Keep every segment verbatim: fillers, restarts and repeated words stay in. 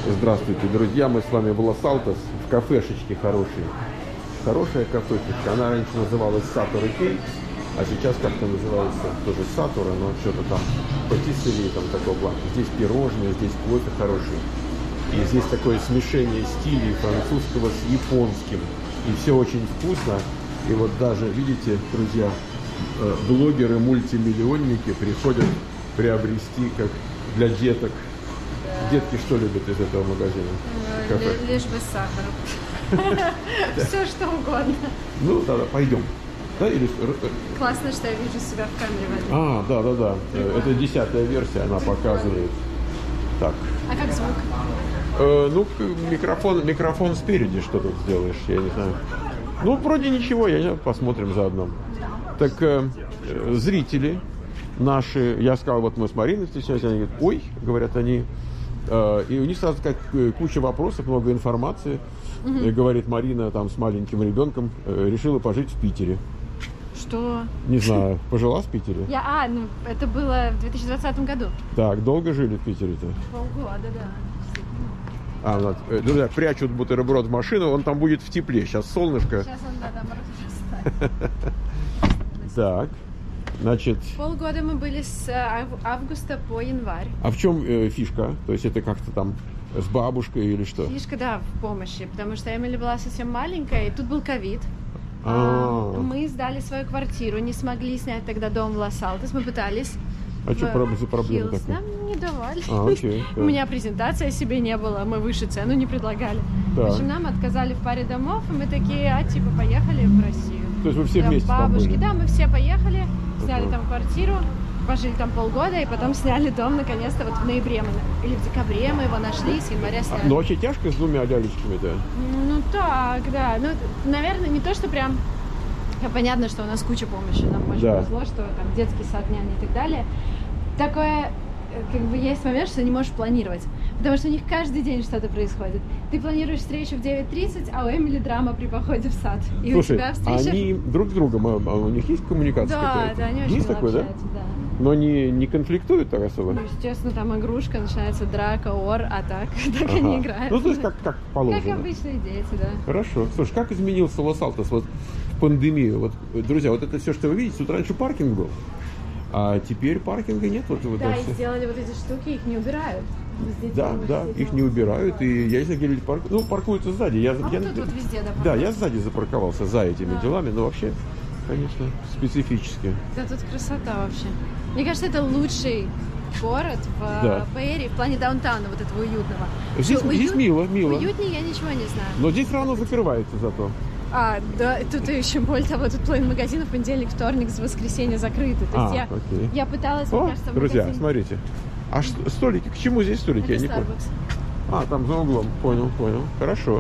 Здравствуйте, друзья, мы с вами в Лос-Алтос, в кафешечке хорошей. Хорошая кафешечка, она раньше называлась Сатора Кей, а сейчас как-то называется тоже Сатора, но что-то там патиссерии там такого плана. Здесь пирожные, здесь кофе хороший. И здесь такое смешение стилей французского с японским. И все очень вкусно. И вот даже, видите, друзья, блогеры-мультимиллионники приходят приобрести как для деток. Детки что любят из этого магазина? Л- лишь бы с сахаром. Все что угодно. Ну, тогда пойдем. Да, или... Классно, что я вижу себя в камере в этом. А, да, да, да. Это десятая версия, она показывает. Так. А как звук? Э, ну, микрофон, микрофон спереди, что тут сделаешь, я не знаю. Ну, вроде ничего, я посмотрим заодно. Так, э, зрители наши, я сказал, вот мы с Мариной встречались, они говорят, ой, говорят они, э, и у них сразу как куча вопросов, много информации. Угу. И говорит, Марина там с маленьким ребенком э, решила пожить в Питере. Что? Не знаю, пожила в Питере? Я, а, ну, это было в две тысячи двадцатом году. Так, долго жили в Питере-то? Полгода, да. А, вот, э, друзья, прячут бутерброд в машину, он там будет в тепле. Сейчас солнышко. Сейчас он, да, там растает. Так, значит... Полгода мы были с ав- августа по январь. А в чем э, фишка? То есть это как-то там с бабушкой или что? Фишка, да, в помощи, потому что Эмили была совсем маленькая, и тут был ковид. А-а-а. Мы сдали свою квартиру, не смогли снять тогда дом в Лос-Алтос, мы пытались. А что за проблема такая? Нам не давали. А, окей, У меня презентации себе не было, мы выше цену не предлагали. Так. В общем, нам отказали в паре домов, и мы такие, а типа поехали в Россию. То есть вы все Там вместе там бабушки, были? да, мы все поехали, сняли Uh-huh. там квартиру, пожили там полгода, и потом сняли дом, наконец-то, вот в ноябре мы, или в декабре мы его нашли, с января сняли. А, ну, очень тяжко с двумя лялечками-то? Ну так, да. Ну, наверное, не то, что прям... Понятно, что у нас куча помощи. Нам очень Да. повезло, что там детский сад, няня и так далее. Такое, как бы, есть момент, что не можешь планировать. Потому что у них каждый день что-то происходит. Ты планируешь встречу в девять тридцать, а у Эмили драма при походе в сад. И Слушай, у тебя встреча... они друг с другом, а у них есть коммуникация Да, какая-то? да, они очень есть мало такое, общаются, да? да? Но не, не конфликтуют так особо? Ну, естественно, там игрушка, начинается драка, ор, а так, так Ага. они играют. Ну, то есть как, как положено. Как обычные дети, да. Хорошо. Слушай, как изменился Лос-Алтос вот в пандемию? Вот, друзья, вот это все, что вы видите, тут раньше паркинг был, а теперь паркинга нет. Вот, вот Да, это и все. сделали вот эти штуки, их не убирают. Здесь Да, мы да, сидим. их не убирают, и я не знаю, где люди паркуют. Ну, паркуются сзади. Я, А я, вот тут вот везде, да, да, я сзади запарковался за этими Да. делами, но вообще, конечно, специфически. Да, тут красота вообще. Мне кажется, это лучший город в Да. Бэй-Эре в плане даунтауна, вот этого уютного. Здесь, Что, здесь уют- мило, мило. Уютнее я ничего не знаю. Но здесь рано закрывается зато. А, да, тут еще более того, тут половина магазинов понедельник, вторник, с воскресенья закрыты. То есть А, я, окей. я пыталась, О, мне кажется, в друзья, магазин... смотрите. А что, столики? К чему здесь столики? Это Я не понял. Starbucks. А, там за углом. Понял, понял. Хорошо.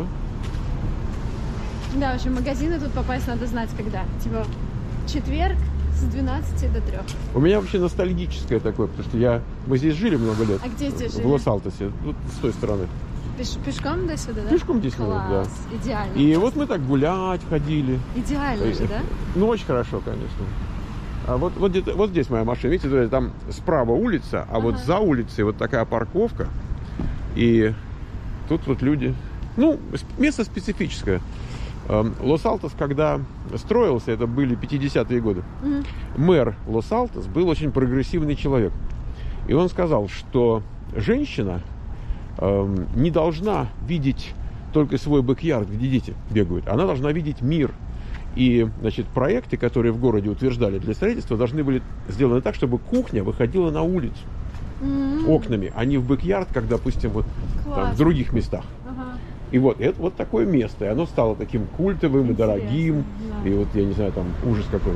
Да, в общем, магазины тут попасть надо знать когда. Типа четверг с двенадцати до трёх. У меня вообще ностальгическое такое, потому что я, мы здесь жили много лет. А где здесь В жили? Лос-Алтосе, вот с той стороны. Пеш- пешком до сюда, да? Пешком десять минут, да. Класс, идеально. И вот мы так гулять ходили. Идеально же, да? Ну, очень хорошо, конечно. А вот, вот, где-то, вот здесь моя машина. Видите, друзья, там справа улица, а Ага. вот за улицей вот такая парковка. И тут вот люди. Ну, с- место специфическое. Эм, Лос-Алтос, когда строился, это были пятидесятые годы, Мгм. мэр Лос-Алтос был очень прогрессивный человек. И он сказал, что женщина эм, не должна видеть только свой бэк-ярд, где дети бегают. Она должна видеть мир. И, значит, проекты, которые в городе утверждали для строительства, должны были сделаны так, чтобы кухня выходила на улицу М, окнами, а не в бэк-ярд, как, допустим, вот там, Класс. в других местах. Ага. И вот это вот такое место. И оно стало таким культовым и Интересно, дорогим. да. И вот, я не знаю, там ужас какой.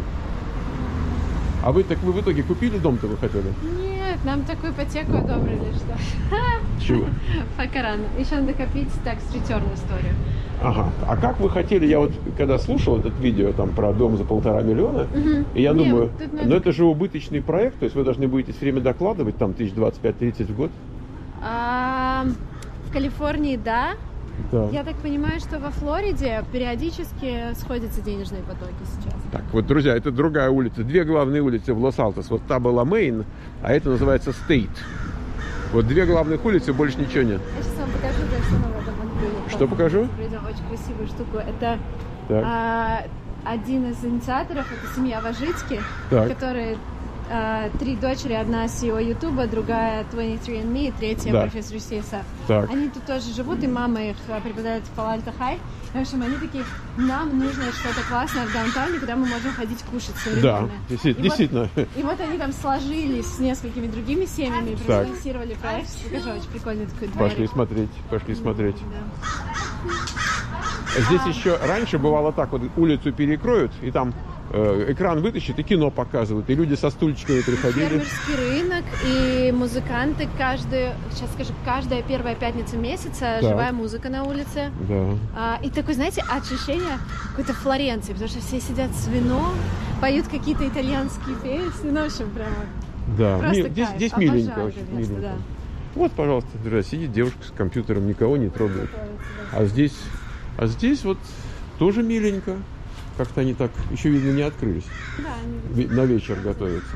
А вы так вы в итоге купили дом-то вы хотели? Нет, нам такую ипотеку одобрили, что Чего? пока рано. Еще надо копить так с return историю. Ага. А как вы хотели, я вот когда слушал этот видео там про дом за полтора миллиона, Мгм. и я Не, думаю, вот тут ну надо- это же убыточный проект, то есть вы должны будете все время докладывать, там, тысяч двадцать пять тридцать в год. А, в Калифорнии, да. Да. Я так понимаю, что во Флориде периодически сходятся денежные потоки сейчас. Так, вот, друзья, это другая улица. Две главные улицы в Лос-Алтос. Вот та была Мейн, а это называется Стейт. Вот две главных улицы, больше ничего нет. Я сейчас вам покажу, да, что новое там открыли. Что покажу? Пройдем очень красивую штуку. Это Так. а, один из инициаторов, это семья Важицки, Так. которые а, три дочери, одна си и о Ютуба, другая двадцать три энд ми, и третья Да. профессор си эс эф. Так. Они тут тоже живут, и мама их а, преподает в Пало-Альто Хай. В общем, они такие, нам нужно что-то классное в даунтауне, куда мы можем ходить кушать Да, современное. действительно. И действительно. Вот, и вот они там сложились с несколькими другими семьями и Так. профинансировали проект. Покажу, очень прикольный такой дворик. Пошли смотреть, пошли смотреть. Да. Здесь еще раньше бывало так, вот улицу перекроют, и там э, экран вытащит, и кино показывают, и люди со стульчиками приходили. Фермерский рынок и музыканты каждую, сейчас скажу, каждая первая пятница месяца Так. живая музыка на улице. Да. А, и такое, знаете, ощущение какой-то Флоренции, потому что все сидят с вином, поют какие-то итальянские песни, ну, в общем, прямо Да, просто Ми- здесь, кайф. здесь Обожаю миленько, это очень место, миленько. да. Вот, пожалуйста, друзья, сидит девушка с компьютером, никого не трогает. Готовится, да. А здесь, а здесь вот тоже миленько. Как-то они так, еще видно, не открылись. Да, они- Ве- На вечер готовятся.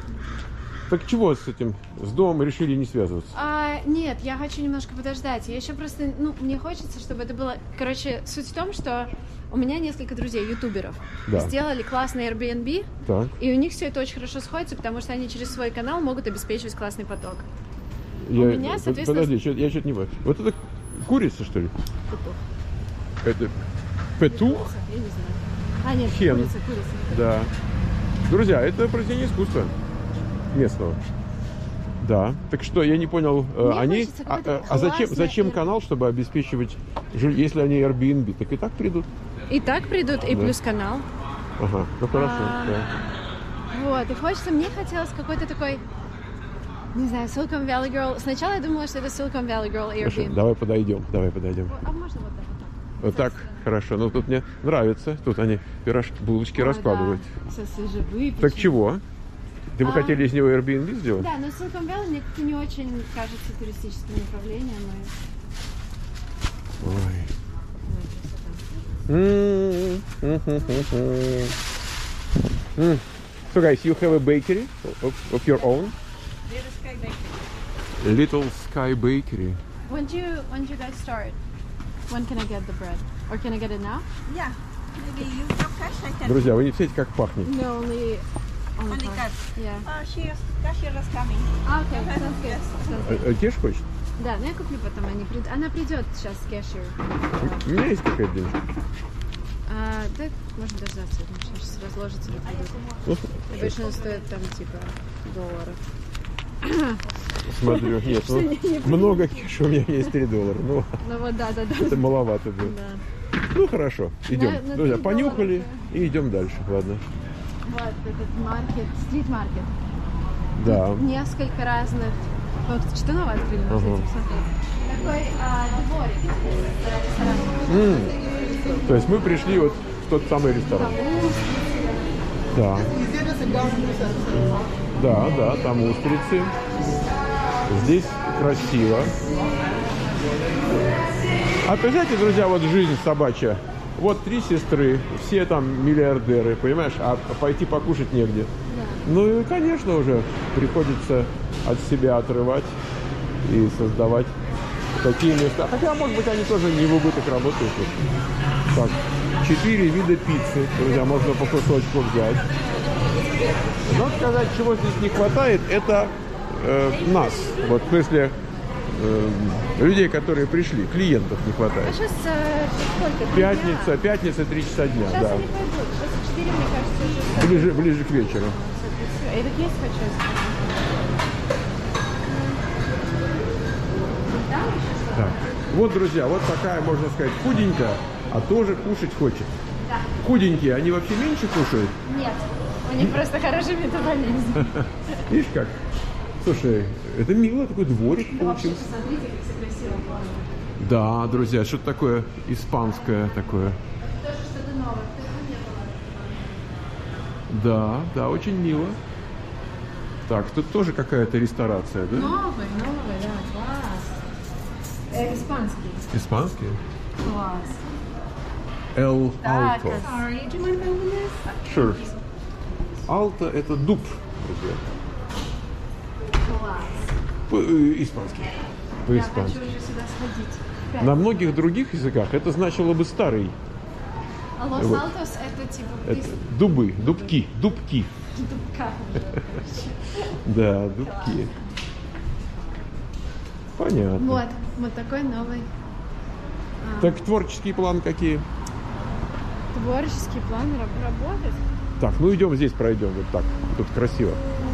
Так чего с этим, с домом решили не связываться? А, нет, я хочу немножко подождать. Я еще просто, ну, мне хочется, чтобы это было... Короче, суть в том, что у меня несколько друзей, ютуберов, Да. сделали классный Airbnb, Так. и у них все это очень хорошо сходится, потому что они через свой канал могут обеспечивать классный поток. Я, меня, под- соответственно, Подожди, чё- я что-то не понимаю. Вот это курица, что ли? Петух. Это петух? Я не знаю. А, нет, Хен. курица, курица. Да. Друзья, это произведение искусства местного. Да. Так что, я не понял, э, Мне они... хочется А, какой-то а зачем, классный зачем Air- канал, чтобы обеспечивать... жи- Если они Airbnb, так и так придут. И так придут, и Да. плюс канал. Ага, ну хорошо. А, да. Вот, и хочется, мне хотелось какой-то такой, не знаю, Silicon Valley Girl. Сначала я думала, что это Silicon Valley Girl Хорошо, Airbnb. давай подойдем, давай подойдем. А можно вот так, вот так? Вот так, хорошо. Ну тут мне нравится. Тут они пирожки, булочки Ой, раскладывают. да, все свежевыпечено. Так чего? Ты бы А. хотели из него Airbnb сделать? Да, но Silicon Valley мне как-то не очень кажется туристическим направлением. И... Ой. Ой, красота. Mm. Mm. So guys, you have a bakery of, of your own? Little Sky Bakery. When do you when do you guys start? When can I get the bread? Or can I get it now? Yeah, maybe you have cash, I can. Друзья, вы не представляете, как пахнет. No, only only, Only cash. cash. Yeah. Uh, she is, cashier is coming. А, окей, sounds good. Sounds good. А, а Кеш хочет? Да, ну я куплю потом. Они прид- Она придет сейчас с кэшер. У меня есть какая-то денежка. А, да, можно дождаться. Они сейчас разложатся и придут. Ну, Обычно стоит там типа долларов. смотрю, нет, ну, много кеша, у меня есть три доллара. Ну, Ну вот, да, да, да. это маловато будет. Да. Ну, хорошо, идем. На- на Друзья, три понюхали доллара, и идем дальше. Ладно. Вот этот маркет, стрит-маркет. Да. Тут несколько разных. Вот что новое открыли, можете Ага. посмотреть. Такой а, дворик. Ресторан. М. То есть мы пришли вот в тот самый ресторан. Да. Да, да, там устрицы. Здесь красиво. А представляете, друзья, вот жизнь собачья. Вот три сестры, все там миллиардеры, понимаешь, а пойти покушать негде. Ну и, конечно, уже приходится от себя отрывать и создавать такие места. Хотя, может быть, они тоже не в убыток работают. Так, четыре вида пиццы, друзья, можно по кусочку взять. Но сказать, чего здесь не хватает, это э, нас. Вот в смысле э, людей, которые пришли, клиентов не А хватает. сейчас э, сколько? Три Пятница, дня? пятница, три часа дня, Сейчас да. они пойдут. Сейчас четыре, мне кажется, уже. Ближе, ближе к вечеру. И так есть хочу Так. Вот, друзья, вот такая, можно сказать, худенькая, а тоже кушать хочет. Да. Худенькие, они вообще меньше кушают? Нет. У них просто хороший метаболизм. Видишь как? Слушай, это мило, такой дворик получился. Посмотрите, как все красиво оформлено. Да, друзья, что-то такое испанское такое. Тоже что-то новое. Такого не было. Да, да, очень мило. Так, тут тоже какая-то ресторация, да? Новый, новый, да, класс. Это испанский. Испанский? Класс. El Так, Alto. sorry, do you mind opening this? Sure. Alto это дуб, друзья. Класс. П- э, Испанский. По Я испански. хочу уже сюда сходить. Опять. На многих других языках это значило бы старый. А вот. Лос-Алтос это типа Это ты- дубы, дубки, дубки. дубка уже, короче. Да, дубки. Понятно. Вот, вот такой новый а, Так, творческий план какие? творческий план раб- работать. Так, ну идем здесь пройдем, вот так. Тут красиво.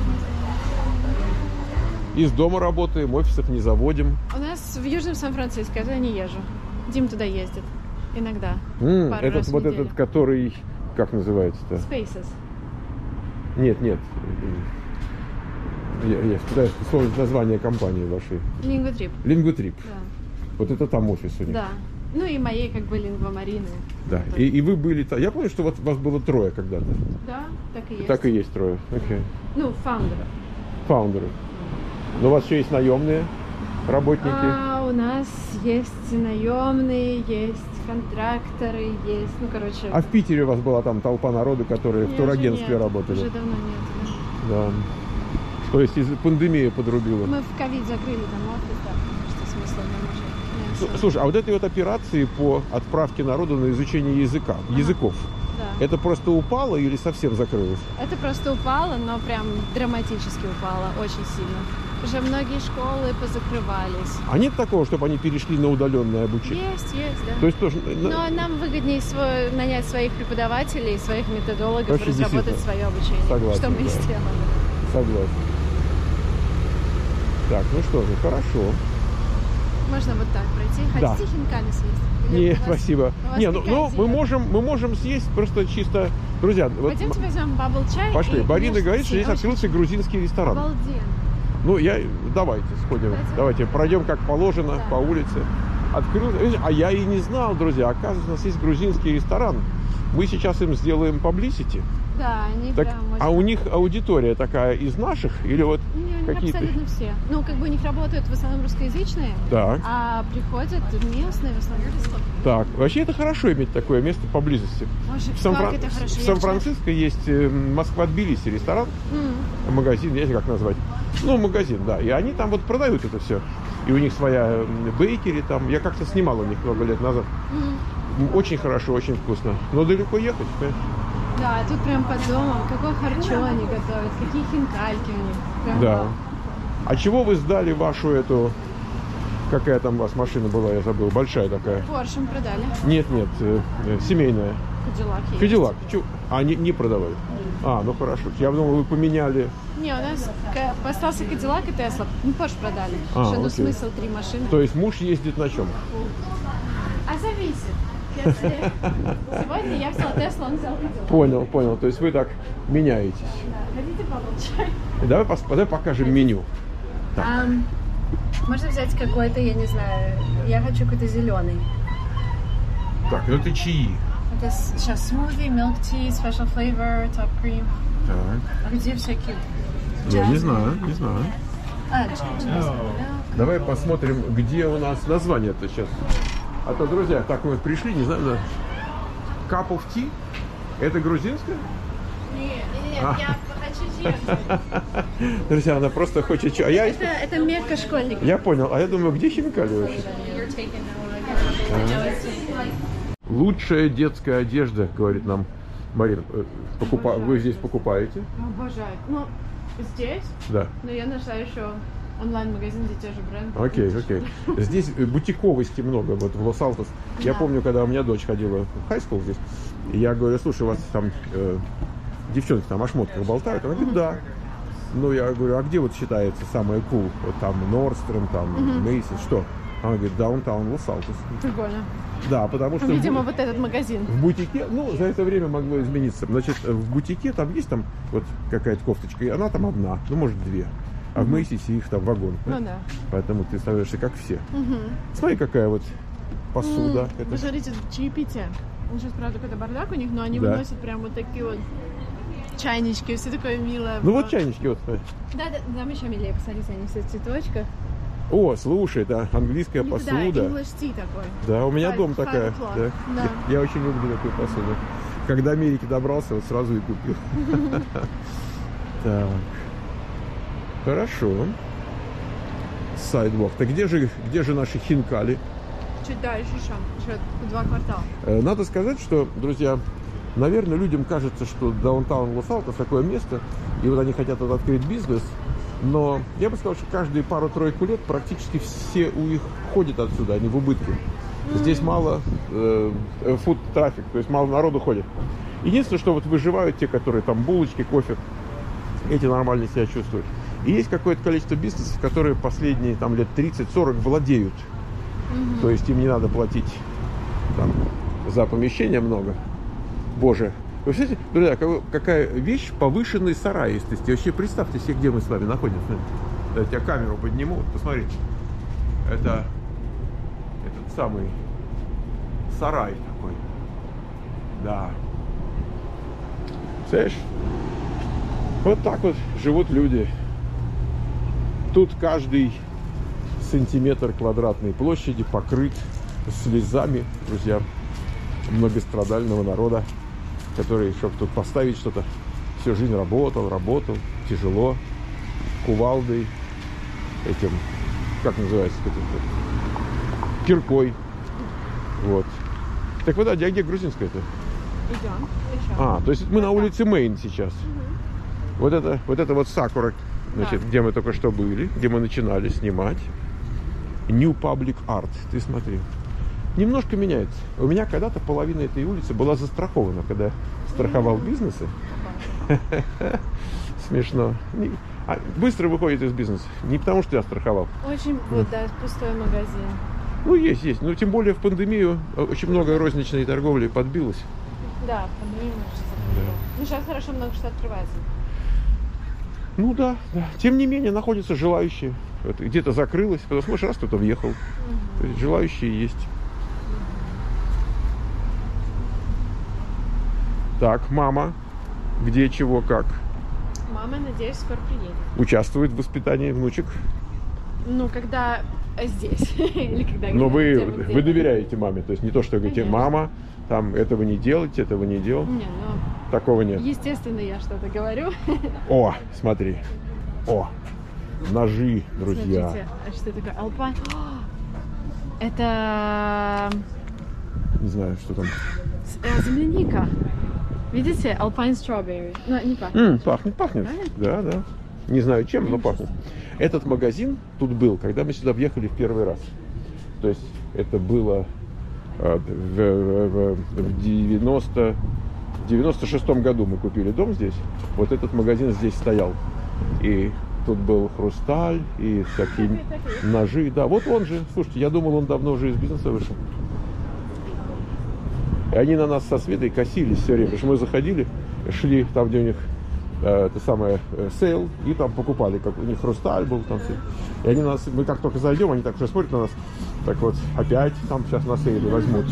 Из дома работаем, офисов не заводим. У нас в Южном Сан-Франциско, я туда не езжу. Дим туда ездит. Иногда. М, Пару этот раз в вот неделю. этот, который, как называется-то? Spaces. Нет, нет. Я, я пытаюсь вспомнить название компании вашей. Лингвотрip. Лингвотрip. Да. Вот это там офис у них. Да. Ну и моей как бы лингвомарины. Да. И, и вы были там. Я помню, что вот вас было трое когда-то. Да, так и есть. Так и есть трое. Окей. Ну, фаундеры. Фаундеры. Но у вас еще есть наемные работники. А, у нас есть наемные, есть контракторы, есть, ну, короче... А в Питере у вас была там толпа народу, которые в не, турагентстве уже нет, работали. Уже давно нет. Да. То есть из-за пандемии подрубила. Мы в ковид закрыли там офис, да, потому что смысла в нем уже не С- особо. Слушай, а вот этой вот операции по отправке народу на изучение языка, языков, Да. это просто упало или совсем закрылось? Это просто упало, но прям драматически упало, очень сильно. Уже многие школы позакрывались. А нет такого, чтобы они перешли на удаленное обучение? Есть, есть, да. То есть тоже... на- Но нам выгоднее свой- нанять своих преподавателей, своих методологов, Вообще, разработать действительно. свое обучение. Согласен, что мы и да. сделали. Согласен. Так, ну что же, хорошо. Можно вот так пройти. Да. Хотите хинкали съесть? Или Не, у вас- спасибо. у вас Не, ну, такая ну, мы диета? можем, мы можем съесть просто чисто... Друзья, вот Пойдемте м- возьмем бабл чай. пошли. и Барина ешьте говорит, что здесь очень открылся грузинский ресторан. Обалденно. Ну, я... Давайте сходим. Пойдем. Давайте пройдем как положено Да. по улице. Открылся... Видите, а я и не знал, друзья. Оказывается, у нас есть грузинский ресторан. Мы сейчас им сделаем publicity. Да, они Так, прям очень... а у них аудитория такая из наших? Или вот Не, они какие-то... абсолютно все. Ну, как бы у них работают в основном русскоязычные, Так, а приходят местные в основном. так. Вообще это хорошо иметь такое место поблизости. Боже, В, Сан- как это хорошо. в Я Сан-Франциско есть э, Москва-Тбилиси ресторан, вчера- М. магазин, я не знаю, как назвать. Ну, магазин, да. И они там вот продают это все. И у них своя м, бейкери там. Я как-то снимал у них много лет назад. М. М, Очень хорошо, очень вкусно. Но далеко ехать, понимаешь? Да, тут прям под домом. Какой харчо они готовят, какие хинкальки у них. Прям Да. вау. А чего вы сдали вашу эту... Какая там у вас машина была, я забыл. Большая такая. Поршем продали. Нет, нет, э, э, семейная. Кадиллак есть. Кадиллак. Чё? А, не, не продавали? А, ну хорошо. Я думал, вы поменяли. Не, у нас к- остался Кадиллак и Тесла. Мы Порш продали. А, Что, ну окей. смысл три машины? То есть муж ездит на чем? А зависит. Если сегодня я взяла Теслу, он взял Кадиллак. Понял, понял. То есть вы так меняетесь. Да. Хотите бабл чай? Давай, пос- давай покажем меню. Так. Ам, можно взять какой-то, я не знаю, я хочу какой-то зеленый. Так, ну это чаи. Это с- сейчас смузи, milk tea, special flavor, top cream. Так. А где всякие? Я не Jasmine. знаю, не знаю. А, jasmine milk. Давай посмотрим, где у нас название-то сейчас. А то, друзья, так мы пришли, не знаю, да. Cup of tea? Это грузинское? Нет, нет, А. я хочу честно. Друзья, она просто хочет... чё- А я, Это, это мекка школьников. я понял, а я думаю, где хинкали вообще? Лучшая детская одежда, говорит нам Марина. Э, Покупа... Вы здесь покупаете? Обожаю. Ну, здесь, Да. но я нашла еще онлайн-магазин, где те же бренды. Окей, окей. Здесь э, бутиковости много, вот в Лос-Алтос. Я Да. помню, когда у меня дочь ходила в хай-скул здесь, и я говорю, слушай, у вас там э, девчонки там о шмотках болтают? Она говорит, да. Ну, я говорю, а где вот считается самое cool? Вот там Нордстром, там Мейсис, что? Она говорит, даунтаун Лос-Алтос. Прикольно. Да, потому что... в Видимо, бу- вот этот магазин. В бутике, ну, за это время могло измениться. Значит, в бутике там есть там вот какая-то кофточка, и она там одна, ну, может, две. А в Мейсисе их там вагон. Ну да. Поэтому ты становишься как все. Смотри, какая вот посуда. М, Это- Вы смотрите, чаепитие. Ну, сейчас, правда, какой-то бардак у них, но они Да. выносят прям вот такие вот чайнички, все такое милое. Ну вот чайнички вот. смотри. Да, да, там еще милее, посмотрите, они все в цветочках. О, слушай, это английская Да, посуда. English tea такой. Да, у меня Five- дом five такая. o'clock. Да. Да. Я, я очень люблю такую посуду. Когда Америки добрался, вот сразу и купил. Так. Хорошо. Sidewalk. Так где же, где же наши хинкали? Чуть дальше еще, еще два квартала. Э, Надо сказать, что, друзья, наверное, людям кажется, что даунтаун Лос-Алтос такое место, и вот они хотят тут открыть бизнес, но я бы сказал, что каждые пару-тройку лет практически все у них ходят отсюда, они в убытке. Здесь мало э, фуд-трафик, то есть мало народу ходит. Единственное, что вот выживают те, которые там булочки, кофе, эти нормально себя чувствуют. И есть какое-то количество бизнесов, которые последние там лет тридцать-сорок владеют. Mm-hmm. То есть им не надо платить там за помещение много. Боже. Вы представляете, друзья, какая вещь повышенный сараистость. И вообще представьте себе, где мы с вами находимся. Я тебя камеру подниму, посмотрите. Это этот самый сарай такой. Да. Представляешь? Вот так вот живут люди. Тут каждый сантиметр квадратной площади покрыт слезами, друзья, многострадального народа, который, чтобы тут поставить что-то, всю жизнь работал, работал, тяжело, кувалдой, этим, как называется, этим, киркой. Вот. Так вот, а где грузинская-то? Идем. Еще. А, то есть мы на улице Мейн сейчас. Угу. Вот это, вот это вот Сакура, значит, да. Где мы только что были, где мы начинали снимать. New Public Art, ты смотри. Немножко меняется. У меня когда-то половина этой улицы была застрахована, когда я страховал бизнесы. Смешно. Быстро выходит из бизнеса. Не потому, что я страховал. Очень, вот, да, пустой магазин. Ну, есть, есть. Но тем более в пандемию очень много розничной торговли подбилось. Да, в пандемию много что закрыло. Ну, сейчас хорошо много что открывается. Ну да, да. Тем не менее, находятся желающие. Вот, где-то закрылось, потому что, может, раз кто-то въехал. Угу. То есть желающие есть. Так, мама, где, чего, как? Мама, надеюсь, скоро приедет. Участвует в воспитании внучек? Ну, когда здесь. Или когда... Но вы, вы доверяете маме, то есть не то, что говорите, мама, там, этого не делайте, этого не делать. Не, ну... Такого нет. Естественно, я что-то говорю. О, смотри. О, ножи, друзья. Смотрите, а что такое? Алпайн? Это... Не знаю, что там. Земляника. Видите? Alpine Strawberry. Ну, не пахнет. М, пахнет, пахнет. Правильно? Да, да. Не знаю чем, но пахнет. Этот магазин тут был, когда мы сюда въехали в первый раз. То есть это было э, в, в, в девяносто, девяносто шестом году мы купили дом здесь. Вот этот магазин здесь стоял. И тут был хрусталь и всякие ножи. Да, вот он же. Слушайте, я думал, он давно уже из бизнеса вышел. И они на нас со Светой косились все время, потому что мы заходили, шли там, где у них э, это самое э, сейл, и там покупали, как у них хрусталь был там все. И они нас, мы как только зайдем, они так уже смотрят на нас, так вот, опять там сейчас на сейле возьмут.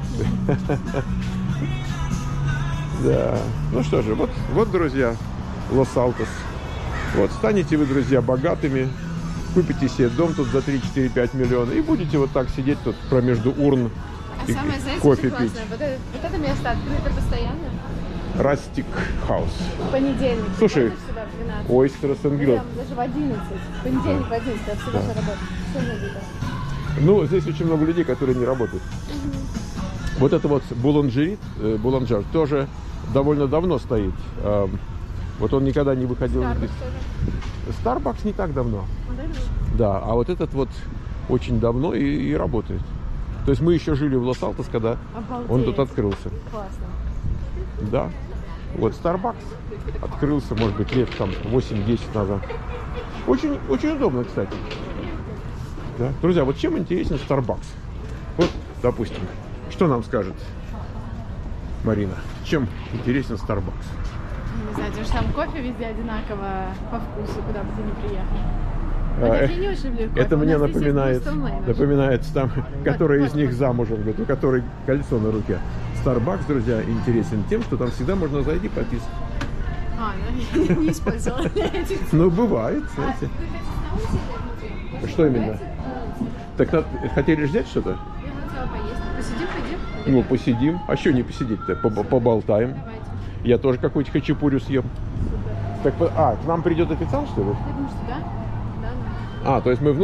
Да. Ну что же, вот, вот, друзья, Лос-Алтос. Вот, станете вы, друзья, богатыми, купите себе дом тут за три-четыре-пять миллионов и будете вот так сидеть тут промежду урн. А самое, знаете, кофе что классное? пить. Вот это, вот это место открыто постоянно. Растик Хаус. В понедельник. Слушай, сюда в двенадцать. Ойстерс энд Грилл. Даже в одиннадцать. В понедельник в одиннадцать. Я всегда Да. же работаю. Все набито. Ну, здесь очень много людей, которые не работают. Угу. Вот это вот Буланжерит, э, Буланжер, тоже довольно давно стоит. Э, вот он никогда не выходил. Starbucks Starbucks не так давно. Модельный? Да, а вот этот вот очень давно и, и работает. То есть мы еще жили в Лос-Алтос, когда Обалдеть. он тут открылся. Классно. Да. Вот Starbucks открылся, может быть, лет там восемь-десять назад. Очень, очень удобно, кстати. Да. Друзья, вот чем интересен Starbucks? Вот, допустим, что нам скажет Марина? Чем интересен Starbucks? Не знаю, потому что там кофе везде одинаково по вкусу, куда бы ты ни приехал. А, Вот я не очень люблю кофе. это У мне нас здесь напоминает, есть Boston Lane. напоминает там, который вот, из них вот. замужем, говорит, у которой кольцо на руке. Starbucks, друзья, интересен тем, что там всегда можно зайти попить. А, ну, я не использовала. Ну, бывает, знаете. Что именно? Так надо- хотели взять что-то? Я хотела поесть. Посидим, пойдем? Ну, посидим. А что не посидеть-то? Поб- Поболтаем. Давайте. Я тоже какую-то хачапурю съем. Так, по- а, к нам придет официант, что ли? Я думаю, что да. Да, да. А, то есть мы внутрь?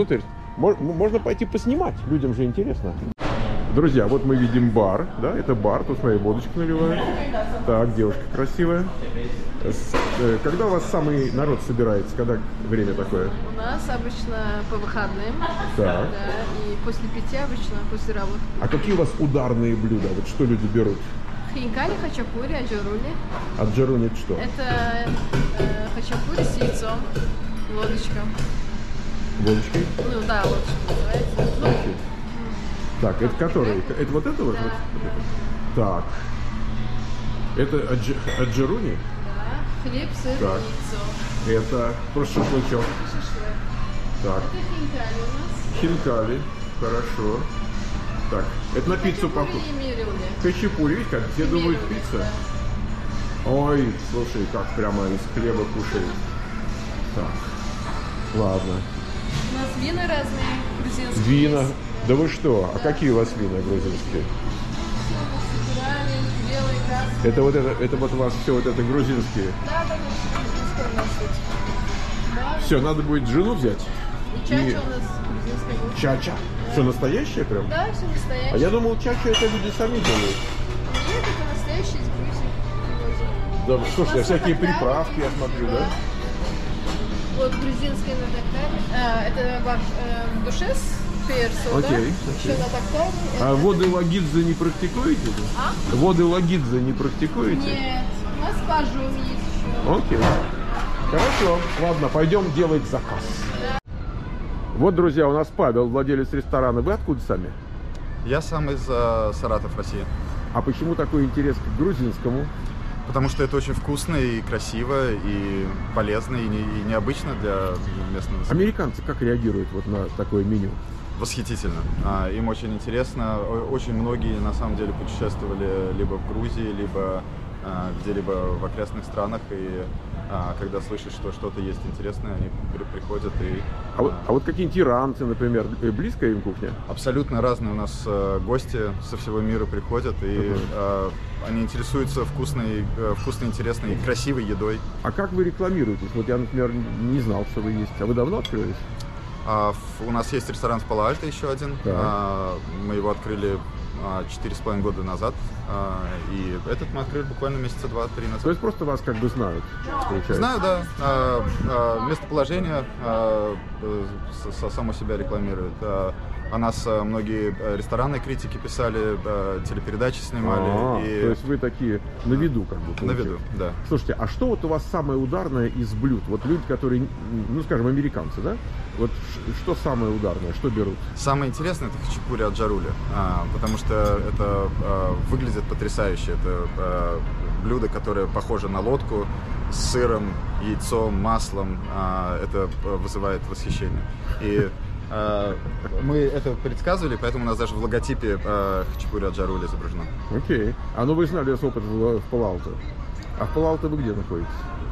Мож- можно пойти поснимать, людям же интересно. Друзья, вот мы видим бар, да, это бар, тут смотри, водочку наливают. Так, девушка красивая. С- э, Когда у вас самый народ собирается, когда время такое? У нас обычно по выходным, Так. да, и после пяти обычно, после работы. А какие у вас ударные блюда? Вот что люди берут? Хинкали, хачапури, аджурули. От джаруни это что? Это э, хачапури с яйцом, лодочка. Водочкой? Ну да, лодочка называется. Ну, Окей. Так, это который? Это вот это вот? Да. Вот это? Так. Это от дж- от джаруни? да, хлеб, сыр, Так. яйцо. Это просто шашлычок. Шашлык. Так. Это хинкали у нас. Хинкали. Хорошо. Так. Это на пиццу похоже. Хачапури и мирюли. Хачапури, видите, как все думают Мирюли, пицца. да. Ой, слушай, как прямо из хлеба кушают. Так. Ладно. У нас вина разные, грузинские. Вина. есть. Да вы что? А какие у вас вина грузинские? Натуральные, белые, красные. Это вот это, это вот у вас все вот это грузинские. Да, да, грузинская у нас тут. Да, Все, надо будет жену взять. и чача у нас грузинская будет. Чача. Все настоящее прям? Да, все настоящее. А я думал, чача это люди сами делают. Нет, это настоящий из Грузии. Да, слушай, У нас всякие на тактаре, приправки я смотрю, да? Вот грузинская на тактаре. А, это ваш э, душес, персо, Окей, да? окей. Еще на тактаре. А воды лагидзе не практикуете? А? Воды лагидзе не практикуете? Нет, у нас пажом есть еще. Окей. Хорошо. Ладно, пойдем делать заказ. Вот, друзья, у нас Павел, владелец ресторана. Вы откуда сами? Я сам из э, Саратов, России. А почему такой интерес к грузинскому? Потому что это очень вкусно и красиво, и полезно, и, не- и необычно для местного населения. Американцы как реагируют вот на такое меню? Восхитительно. А, им очень интересно. О- Очень многие, на самом деле, путешествовали либо в Грузии, либо а, где-либо в окрестных странах. И а, когда слышат, что что-то есть интересное, они при- приходят и... А вот, а, а вот какие-нибудь иранцы, например, э, близкая им кухня? Абсолютно разные у нас э, гости со всего мира приходят, и Мгм. э, они интересуются вкусной, э, вкусной, интересной, красивой едой. А как вы рекламируетесь? Вот я, например, не знал, что вы есть. А вы давно открылись? А, в- у нас есть ресторан в Пало-Альто еще один. Так. А, мы его открыли а, четыре с половиной года назад. А, и этот мы открыли буквально месяца два-три назад. То есть просто вас как бы знают, получается? Знаю, да. А, а, местоположение а, э, с- с- само себя рекламирует. А, о нас а, многие а, ресторанные критики писали, а, телепередачи снимали. А, и То есть вы такие на виду как бы. на получается. виду, да. Слушайте, а что вот у вас самое ударное из блюд? Вот люди, которые, ну скажем, американцы, да? Вот ш- что самое ударное, что берут? Самое интересное это хачапури от джарули, а, потому что это а, выглядит потрясающе. Это а, блюдо, которое похоже на лодку с сыром, яйцом, маслом. А, это а, вызывает восхищение. И а, мы это предсказывали, поэтому у нас даже в логотипе а, хачапури от джарули изображено. Окей. А ну вы знали вас опыт в, в Пало-Альто. А в Пало-Альто вы где находитесь?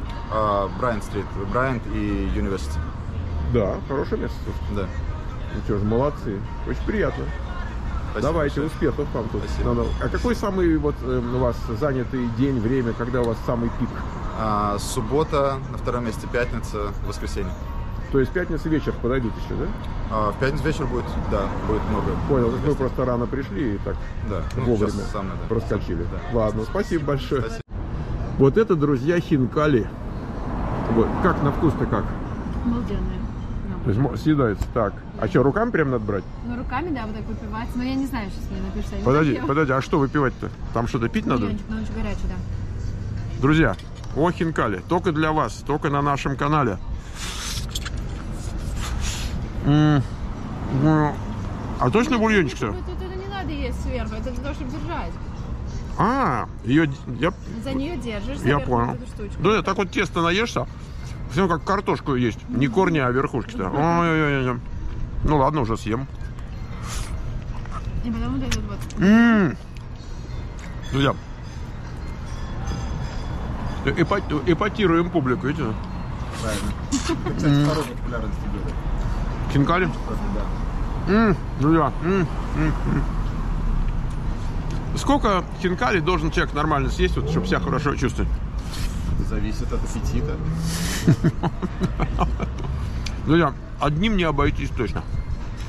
А, Брайант-стрит, Брайант и Юниверсити. Да, хорошее место, слушайте. Да. Ну что ж, молодцы. Очень приятно. Спасибо Давайте, большое. успехов вам тут. Спасибо. Надо- А какой самый вот э, у вас занятый день, время, когда у вас самый пик? А, суббота, на втором месте пятница, воскресенье. То есть пятница вечер подойдут еще, да? А, в пятницу вечер будет, да, будет много. Понял, много вы гостей. просто рано пришли и так Да, ну, вовремя сейчас самое, да. проскочили. Да. Ладно, спасибо большое. Спасибо. Вот это, друзья, хинкали. Вот. Как на вкус-то как? Обалденная. То есть мо- съедается так. А что, руками прям надо брать? Ну, руками, да, вот так выпивать. Но я не знаю, сейчас мне напишут. я не Подожди, знаю. подожди, а что выпивать-то? Там что-то пить надо? Бульончик, но очень горячий, да. Друзья, о хинкали, только для вас, только на нашем канале. М, ну, А точно бульончик-то? Тут это не надо есть сверху, это для того, чтобы держать. А, ее, я, За нее держишь, я сверху понял. эту штучку. Да, так вот тесто наешься, все как картошку есть. Не корни, а верхушки-то. Ой-ой-ой. Ну ладно, уже съем. И потом вот этот вот. М. Друзья, эпа- эпатируем публику, видите? Правильно. Это, кстати, порог популярности блюда. Хинкали? Да. М, друзья, м, м, м. Сколько хинкали должен человек нормально съесть, вот, чтобы себя хорошо чувствовать? Зависит от аппетита. Друзья, одним не обойтись точно.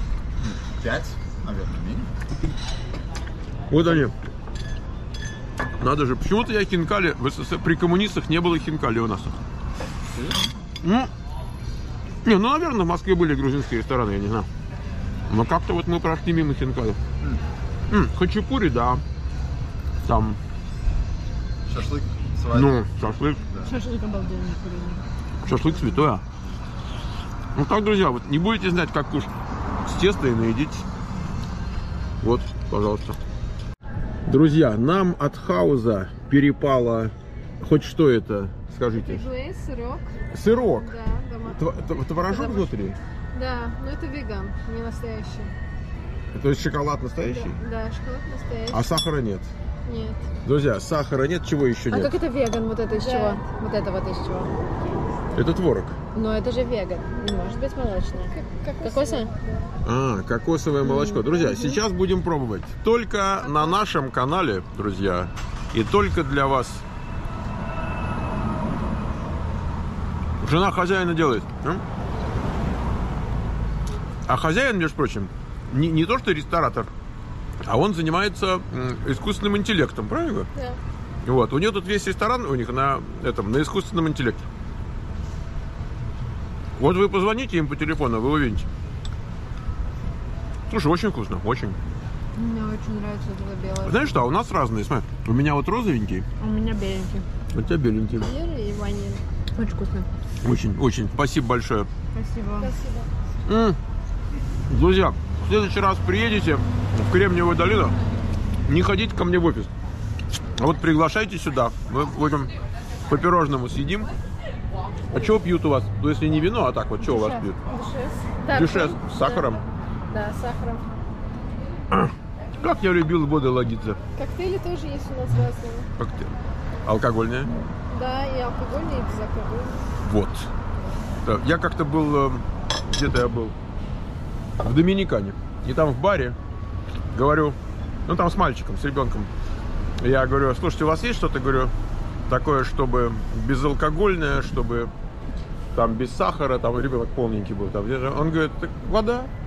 пять, наверное, минимум. Вот они. Надо же, почему-то я хинкали в СССР, при коммунистах не было хинкали у нас. Ну, не, ну, наверное, в Москве были грузинские рестораны, я не знаю. Но как-то вот мы прошли мимо хинкали. М, хачапури, да. Там, Шашлык, свадьба. ну, шашлык. Шашлык обалденный, куриный. Шашлык святое. Ну так, друзья, вот не будете знать, как кушать с теста и наедитесь. Вот, пожалуйста. Друзья, нам от Хауза перепало... Хоть что это, скажите? Глейс, сырок. Сырок. Да, дома. Тв- тв- Творожок Потому внутри? Да, но это веган, не настоящий. То есть шоколад настоящий? Да, да, шоколад настоящий. А сахара нет? Нет. Друзья, сахара нет, чего еще А нет? как это веган? Вот это из Да. чего? Вот это вот из чего? Это творог. Но это же веган. Не может быть молочное. Кокосовое? А, кокосовое молочко. Друзья, сейчас будем пробовать. Только на нашем канале, друзья, и только для вас. Жена хозяина делает. м? А хозяин, между прочим, не, не то что ресторатор, а он занимается м, искусственным интеллектом, правильно? Да. Вот, у нее тут весь ресторан у них на этом, на искусственном интеллекте. Вот вы позвоните им по телефону, вы увидите. Слушай, очень вкусно, очень. Мне очень нравится вот это белое. Знаешь что, а у нас разные, смотри. У меня вот розовенький, У меня беленький. у тебя беленький. Белый и ванильный. Очень вкусно. Очень, очень. Спасибо большое. Спасибо. М. Друзья, в следующий раз приедете в Кремниевую долину, не ходите ко мне в офис. А вот приглашайте сюда. Мы будем по пирожному съедим. А что пьют у вас? Ну, если не вино, а так вот, что у вас пьют? Дюшес. Дюшес с сахаром. Да, с сахаром. Как я любил воду Лагидзе. Коктейли тоже есть у нас разные. Коктейль. Алкогольные? Да, и алкогольные, и безалкогольные. Вот. Да, я как-то был, э, где-то я был, в Доминикане. И там в баре, говорю, ну там с мальчиком, с ребенком. Я говорю, слушайте, у вас есть что-то, говорю, такое, чтобы безалкогольное, чтобы там без сахара, там ребенок полненький был. Там. Он говорит, так вода.